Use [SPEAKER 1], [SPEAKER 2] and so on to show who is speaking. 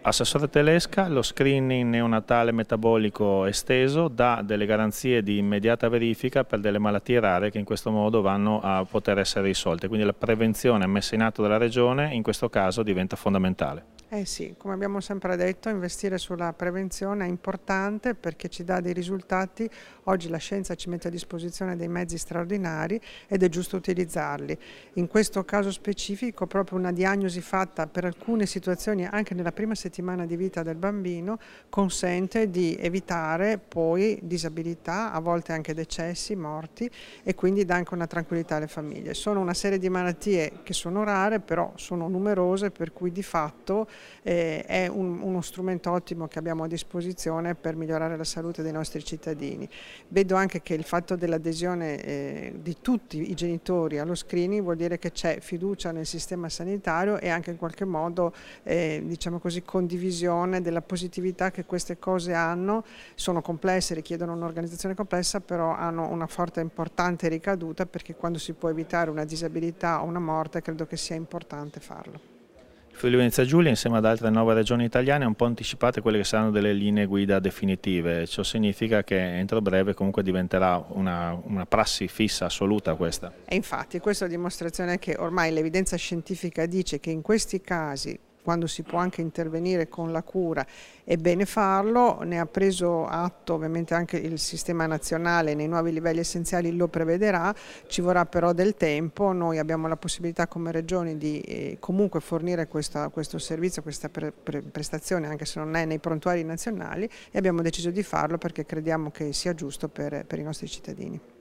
[SPEAKER 1] Assessore Telesca, lo screening neonatale metabolico esteso dà delle garanzie di immediata verifica per delle malattie rare che in questo modo vanno a poter essere risolte, quindi la prevenzione messa in atto dalla Regione in questo caso diventa fondamentale.
[SPEAKER 2] Eh sì, come abbiamo sempre detto, investire sulla prevenzione è importante perché ci dà dei risultati. Oggi la scienza ci mette a disposizione dei mezzi straordinari ed è giusto utilizzarli. In questo caso specifico, proprio una diagnosi fatta per alcune situazioni anche nella prima settimana di vita del bambino consente di evitare poi disabilità, a volte anche decessi, morti, e quindi dà anche una tranquillità alle famiglie. Sono una serie di malattie che sono rare, però sono numerose, per cui di fatto è uno strumento ottimo che abbiamo a disposizione per migliorare la salute dei nostri cittadini. Vedo anche che il fatto dell'adesione di tutti i genitori allo screening vuol dire che c'è fiducia nel sistema sanitario e anche in qualche modo diciamo così, condivisione della positività che queste cose hanno. Sono complesse, richiedono un'organizzazione complessa, però hanno una forte e importante ricaduta, perché quando si può evitare una disabilità o una morte credo che sia importante farlo.
[SPEAKER 1] Friuli Venezia Giulia insieme ad altre 9 regioni italiane ha un po' anticipate quelle che saranno delle linee guida definitive. Ciò significa che entro breve comunque diventerà una prassi fissa, assoluta questa.
[SPEAKER 2] E infatti questa è la dimostrazione che ormai l'evidenza scientifica dice che in questi casi, quando si può anche intervenire con la cura, è bene farlo. Ne ha preso atto ovviamente anche il sistema nazionale, nei nuovi livelli essenziali lo prevederà, ci vorrà però del tempo. Noi abbiamo la possibilità come regioni di comunque fornire questo servizio, questa prestazione, anche se non è nei prontuari nazionali, e abbiamo deciso di farlo perché crediamo che sia giusto per i nostri cittadini.